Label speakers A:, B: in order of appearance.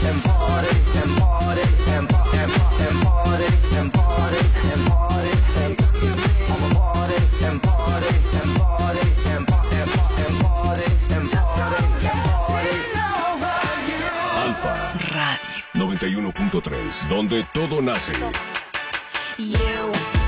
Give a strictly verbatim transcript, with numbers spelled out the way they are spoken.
A: and party and party and party and party and party and party and party. I'm a party and party and party and party and party and party and party and party.
B: Alfa Radio noventa y uno punto tres, donde todo nace.
C: You